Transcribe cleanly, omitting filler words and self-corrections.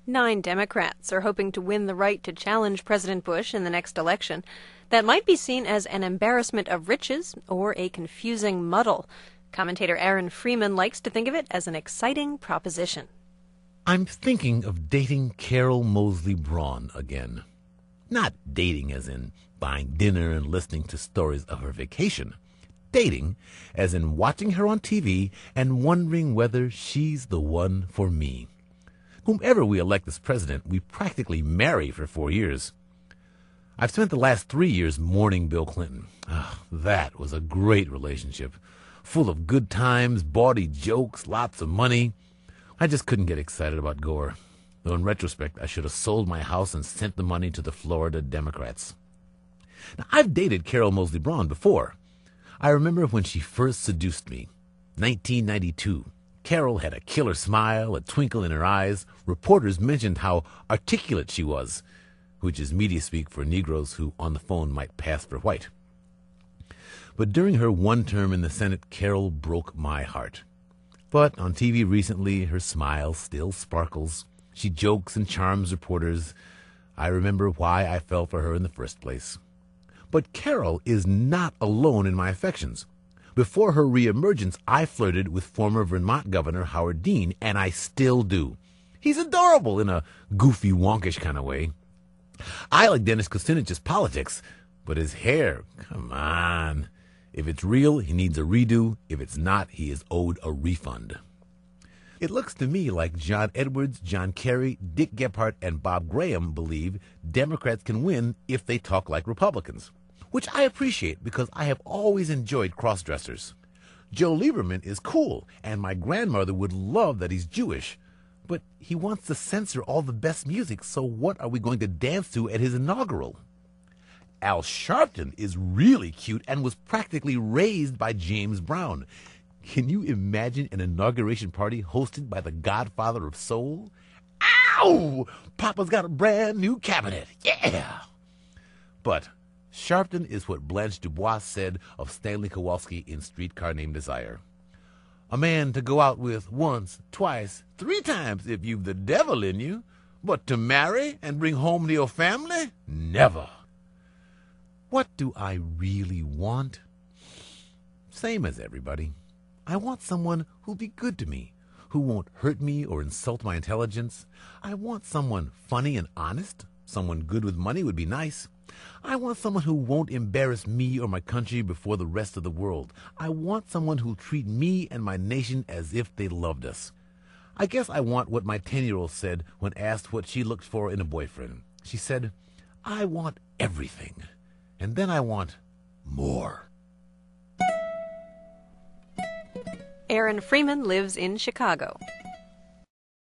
9 Democrats are hoping to win the right to challenge President Bush in the next election. That might be seen as an embarrassment of riches or a confusing muddle. Commentator Aaron Freeman likes to think of it as an exciting proposition. I'm thinking of dating Carol Moseley Braun again. Not dating as in buying dinner and listening to stories of her vacation. Dating as in watching her on TV and wondering whether she's the one for me. Whomever we elect as president, we practically marry for 4 years. I've spent the last 3 years mourning Bill Clinton. That was a great relationship, full of good times, bawdy jokes, lots of money. I just couldn't get excited about Gore, though in retrospect I should have sold my house and sent the money to the Florida Democrats. Now, I've dated Carol Moseley Braun before. I remember when she first seduced me, 1992. Carol had a killer smile, a twinkle in her eyes. Reporters mentioned how articulate she was, which is media speak for Negroes who on the phone might pass for white. But during her one term in the Senate, Carol broke my heart. But on TV recently, her smile still sparkles. She jokes and charms reporters. I remember why I fell for her in the first place. But Carol is not alone in my affections. Before her reemergence, I flirted with former Vermont Governor Howard Dean, and I still do. He's adorable in a goofy, wonkish kind of way. I like Dennis Kucinich's politics, but his hair, come on. If it's real, he needs a redo. If it's not, he is owed a refund. It looks to me like John Edwards, John Kerry, Dick Gephardt, and Bob Graham believe Democrats can win if they talk like Republicans, which I appreciate because I have always enjoyed cross-dressers. Joe Lieberman is cool, and my grandmother would love that he's Jewish, but he wants to censor all the best music, so what are we going to dance to at his inaugural? Al Sharpton is really cute and was practically raised by James Brown. Can you imagine an inauguration party hosted by the godfather of soul? Ow! Papa's got a brand new cabinet. Yeah! But Sharpton is what Blanche Dubois said of Stanley Kowalski in Streetcar Named Desire. A man to go out with once, twice, 3 times if you've the devil in you, but to marry and bring home to your family? Never. What do I really want? Same as everybody. I want someone who'll be good to me, who won't hurt me or insult my intelligence. I want someone funny and honest. Someone good with money would be nice. I want someone who won't embarrass me or my country before the rest of the world. I want someone who'll treat me and my nation as if they loved us. I guess I want what my 10-year-old said when asked what she looked for in a boyfriend. She said, I want everything. And then I want more. Aaron Freeman lives in Chicago.